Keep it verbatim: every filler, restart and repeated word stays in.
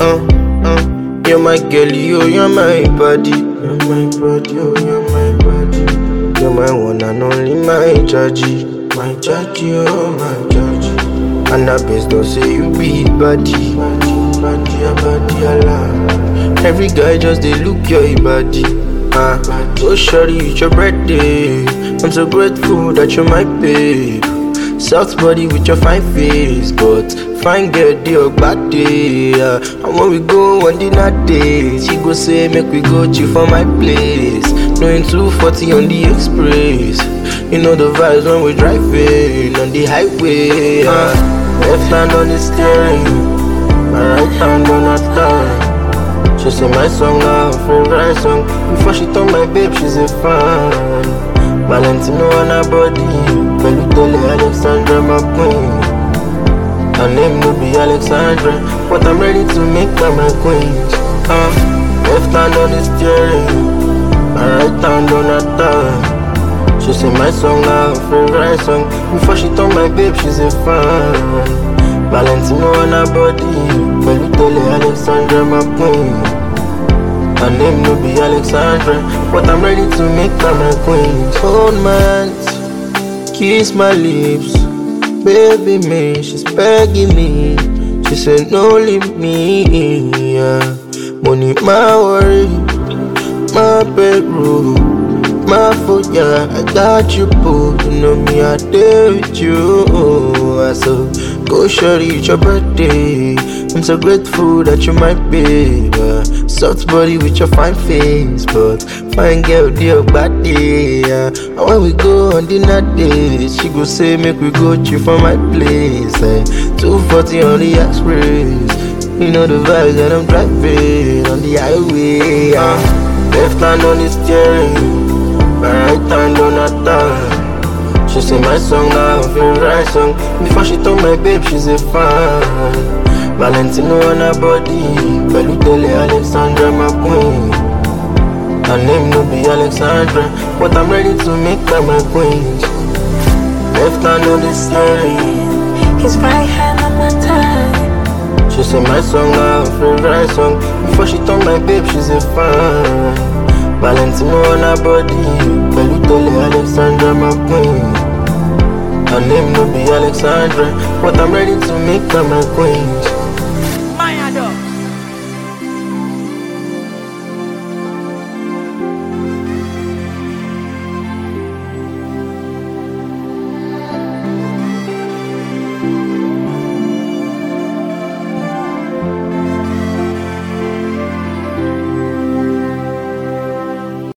uh, uh. You're my girl, you, you're my body. You're my body, oh, you're my body. You're my one and only, my judgy. My judgy, oh, my judgy. And I best don't say you be body. Body, body, body, Allah. Every guy just they look your body. Ah, uh, so shorty, it's your birthday. I'm so grateful that you're my babe. Soft body with your fine face, but fine girl, dear bad day. Uh, and when we go on dinner date, she go say make we go chill for my place. Knowing two forty on the express, you know the vibes when we driving on the highway. Uh, left hand on the steering, my right hand on the turn. She say my song now, favorite song. Before she told my babe she's a fan. Valentino on her body, Pelutole Alexandra my queen. Her name no be Alexandra, but I'm ready to make her my queen. Uh, left hand on the steering, my right hand on her thigh. She say my song now, favorite song. Before she told my babe she's a fan. Valentino on her body, Pelutole Alexandra my queen. Her name no be Alexandra, but I'm ready to make her my queen. Hold my hands, kiss my lips, baby me, she's begging me. She said no leave me, yeah. Money my worry, my bedroom, my foot, yeah. I got you, boo. You know me, I dare with you. I so go shorty, it's your birthday. I'm so grateful that you're my babe. Soft body with your fine face, but fine girl, dear body. Yeah. And when we go on dinner date, she go say make we go chill for my place. Like two forty on the express, you know the vibes that I'm driving on the highway. Yeah. Left hand on the steering, my right hand on her thigh. She say my song now, favorite song. Before she told my babe she's a fan. Valentino on her body, Pelutole Alexandra my queen. Her name no be Alexandra, but I'm ready to make her my queen. Left hand on the steering, his right hand on my thigh. She say my song now, favorite song. Before she told my babe she's a fan. Valentino on her body, Pelutole Alexandra my queen. Her name no be Alexandra, but I'm ready to make her my queen.